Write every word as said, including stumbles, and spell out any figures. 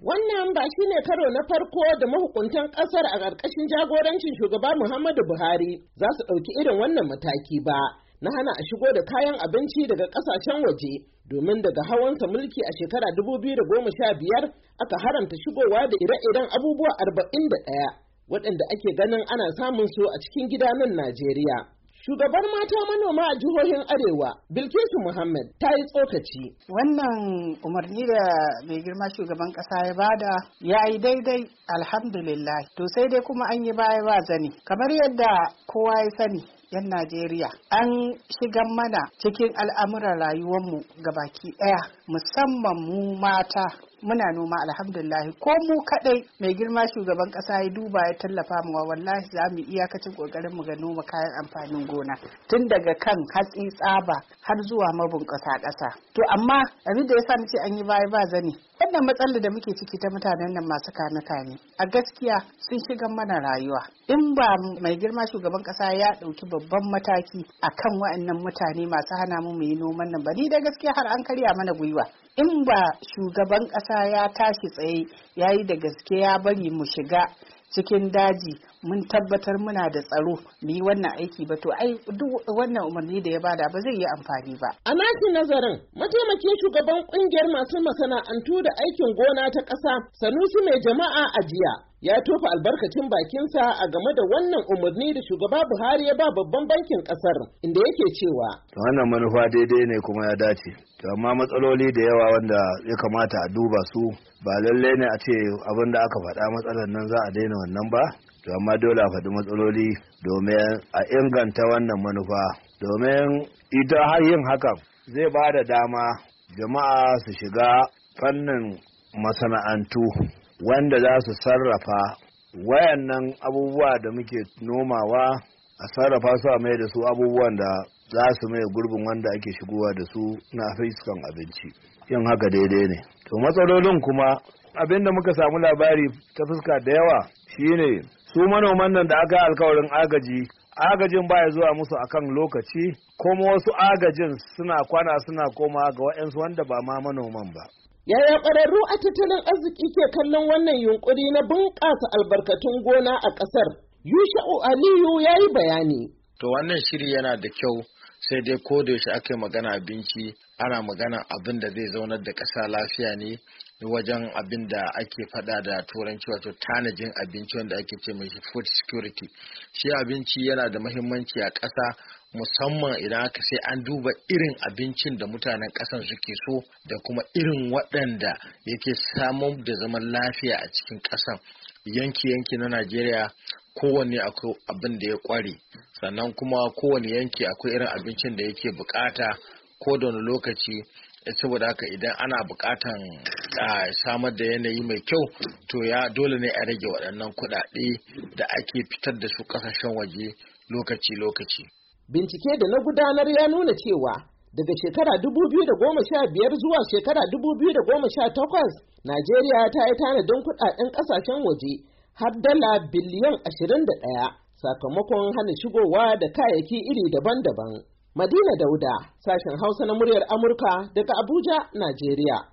Wannan ba shi ne karo na farko da mahukuntan ƙasar a ƙarƙashin jagorancin shugaba Muhammadu Buhari za su ɗauki irin wannan mataki ba na hana a shigo da kayan abinci daga ƙasashen waje, domin daga hawansa mulki a shekara dubu biyu da goma sha biyar aka haramta shigowa da ire-iren abubuwa arba'in da ɗaya waɗanda ake ganin ana samun su a cikin gida nan Najeriya. Shugabar mata manoma a jihohin Arewa, Bilkisu Muhammad, ta yi tsokaci. Wannan umarni da mai girma shugaban ƙasa ya bada ya yi daidai, alhamdulillah. To sai dai kuma an yi baya ba zani. Kamar yadda kowa ya sani, yan Najeriya an shigan mana cikin al'amuran rayuwarmu baki ɗaya, musamman mu mata. Muna noma alhamdulillah, ko mu kadai mai girma shugaban kasa ya duba ya tallafa mu, wallahi za mu iyakacin kokarin mu ga noma kayan amfanin gona tun daga kan hatsi, tsaba har zuwa mabunƙasa ƙasa. To amma abin da yasa nace an yi baya ba zani, wannan matsalar da muke ciki ta mutanen nan masu kame kame a gaskiya sun shiga mana rayuwa. In ba mai girma shugaban kasa ya dauki babban mataki akan wa'annan mutane masu hana mu mu yi noman nan ba, ni da gaskiya har an karya mana gwiwa. In ba shugaban ƙasa ya tashi tsaye ya yi da gaske ya bari mu shiga cikin daji mun tabbatar muna da tsaro mu yi wannan aiki ba, to ai duk wannan umarni da ya bada ba zai yi amfani ba. A naki nazarin, mataimakin shugaban kungiyar masu masana'antu da aikin gona ta ƙasa, Sanusi Mai Jama'a a jiya, ya tofa albarkacin bakinsa a game da wannan umarni da shugaba Buhari ya ba babban bankin ƙasar, inda yake cewa wannan manufa daidai ne kuma ya dace, amma matsaloli da yawa wanda ya kamata a duba su. Ba lallai ne a ce abin da aka faɗa matsalar nan za a daina wannan ba, to amma dole a faɗi matsaloli domin a inganta wannan manufa, domin ita har yin hakan zai ba da dama jama'a su shiga fannin masana'antu wanda za su sarrafa wayannan abubuwa da muke nomawa, a sarrafa su a mai da su abubuwan da za su mai gurbin wanda ake shigowa da su na fiskan abinci. Yin haka daidai ne. To matsalolin kuma abinda muka samu labari ta fuska da yawa shine su manoman nan da aka yi alkawarin agaji, agajin baya zuwa musu akan lokaci, kuma wasu agajin suna kwana suna koma ga waɗansu wanda ba ma manoman ba. Yaya ƙwararru a tattalin arziki ke kallon wannan yunkuri na bunƙasa albarkatun gona a ƙasar? Yusha'u Aliyu ya yi bayani. To wannan shiri yana da kyau, sai dai ko da yaushe aka yi magana abinci ana magana abin da zai zaunar da ƙasa lafiya ne wajen abin da ake faɗa da turanci, wato tanajin abinci wanda ake ce mai food security. Shi abinci yana da muhimmanci a ƙasa, musamman idan aka sai an duba irin abincin da mutanen ƙasan suke so da kuma irin waɗanda yake samun da zaman lafiya a cikin ƙasan. Yanki-yanki na Najeriya kowanne akwai abin da ya ƙware, sannan kuma kowane yanki akwai irin abincin da yake bukata ko da wani lokaci. Saboda haka idan ana bukatan samar da yanayi mai kyau, to ya dole ne a rage waɗannan kuɗaɗe da ake fitar da su ƙasashen waje lokaci-lokaci. Bincike da na gudanar ya nuna cewa daga shekara dubu biyu da goma sha biyar zuwa shekara dubu biyu da goma sha takwas, Najeriya ta yi tanadin kuɗaɗen ƙasashen waje har dala biliyan ashirin da ɗaya sakamakon hana shigowa da kayayyaki iri daban-daban. Madina Dauda, sashen Hausa na muryar Amurka daga Abuja, Najeriya.